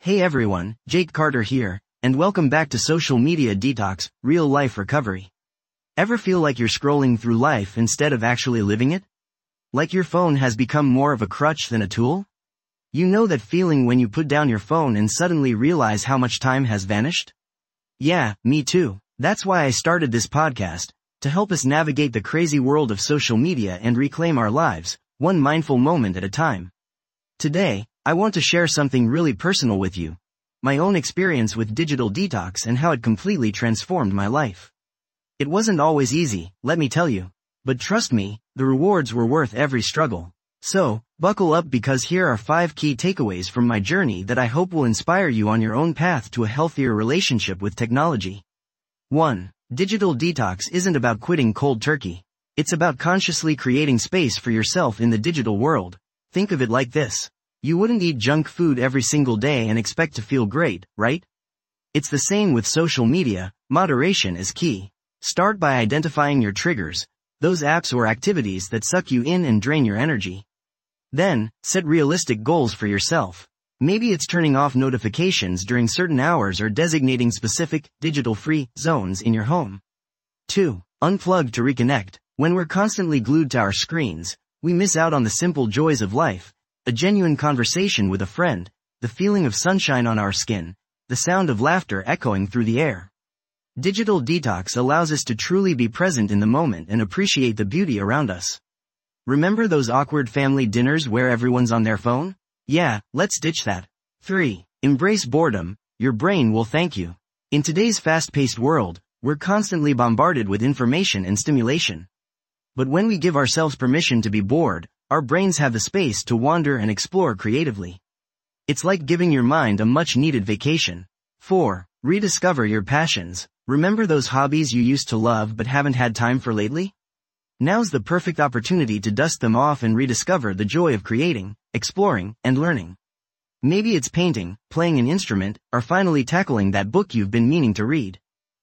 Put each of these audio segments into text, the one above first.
Hey everyone, Jake Carter here, and welcome back to Social Media Detox, Real Life Recovery. Ever feel like you're scrolling through life instead of actually living it? Like your phone has become more of a crutch than a tool? You know that feeling when you put down your phone and suddenly realize how much time has vanished? Yeah, me too. That's why I started this podcast, to help us navigate the crazy world of social media and reclaim our lives, one mindful moment at a time. Today, I want to share something really personal with you. My own experience with digital detox and how it completely transformed my life. It wasn't always easy, let me tell you. But trust me, the rewards were worth every struggle. So, buckle up because here are 5 key takeaways from my journey that I hope will inspire you on your own path to a healthier relationship with technology. 1. Digital detox isn't about quitting cold turkey. It's about consciously creating space for yourself in the digital world. Think of it like this. You wouldn't eat junk food every single day and expect to feel great, right? It's the same with social media. Moderation is key. Start by identifying your triggers, those apps or activities that suck you in and drain your energy. Then, set realistic goals for yourself. Maybe it's turning off notifications during certain hours or designating specific, digital-free zones in your home. 2. Unplug to reconnect. When we're constantly glued to our screens, we miss out on the simple joys of life. A genuine conversation with a friend, the feeling of sunshine on our skin, the sound of laughter echoing through the air. Digital detox allows us to truly be present in the moment and appreciate the beauty around us. Remember those awkward family dinners where everyone's on their phone? Yeah, let's ditch that. 3. Embrace boredom. Your brain will thank you. In today's fast-paced world, we're constantly bombarded with information and stimulation. But when we give ourselves permission to be bored, our brains have the space to wander and explore creatively. It's like giving your mind a much-needed vacation. 4. Rediscover your passions. Remember those hobbies you used to love but haven't had time for lately? Now's the perfect opportunity to dust them off and rediscover the joy of creating, exploring, and learning. Maybe it's painting, playing an instrument, or finally tackling that book you've been meaning to read.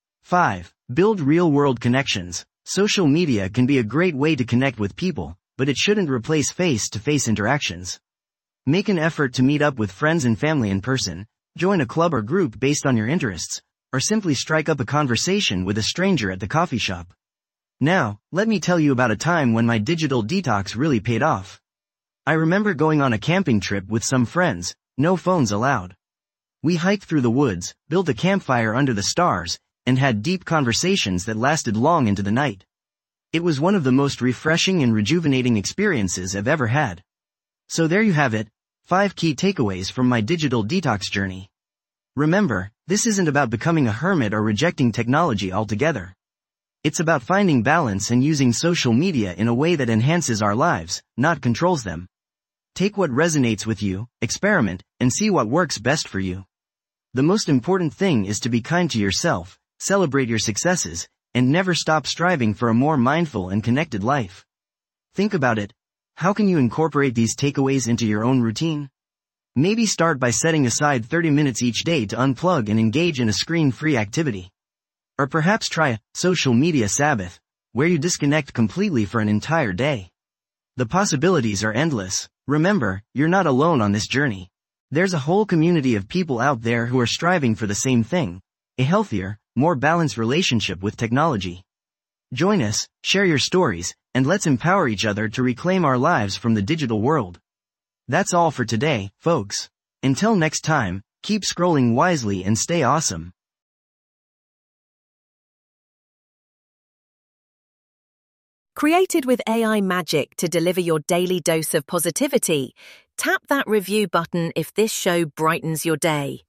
5. Build real-world connections. Social media can be a great way to connect with people, but it shouldn't replace face-to-face interactions. Make an effort to meet up with friends and family in person, join a club or group based on your interests, or simply strike up a conversation with a stranger at the coffee shop. Now, let me tell you about a time when my digital detox really paid off. I remember going on a camping trip with some friends, no phones allowed. We hiked through the woods, built a campfire under the stars, and had deep conversations that lasted long into the night. It was one of the most refreshing and rejuvenating experiences I've ever had. So there you have it, 5 key takeaways from my digital detox journey. Remember, this isn't about becoming a hermit or rejecting technology altogether. It's about finding balance and using social media in a way that enhances our lives, not controls them. Take what resonates with you, experiment, and see what works best for you. The most important thing is to be kind to yourself, celebrate your successes, and never stop striving for a more mindful and connected life. Think about it. How can you incorporate these takeaways into your own routine? Maybe start by setting aside 30 minutes each day to unplug and engage in a screen-free activity. Or perhaps try a social media Sabbath, where you disconnect completely for an entire day. The possibilities are endless. Remember, you're not alone on this journey. There's a whole community of people out there who are striving for the same thing, a healthier, more balanced relationship with technology. Join us, share your stories, and let's empower each other to reclaim our lives from the digital world. That's all for today, folks. Until next time, keep scrolling wisely and stay awesome. Created with AI magic to deliver your daily dose of positivity, tap that review button if this show brightens your day.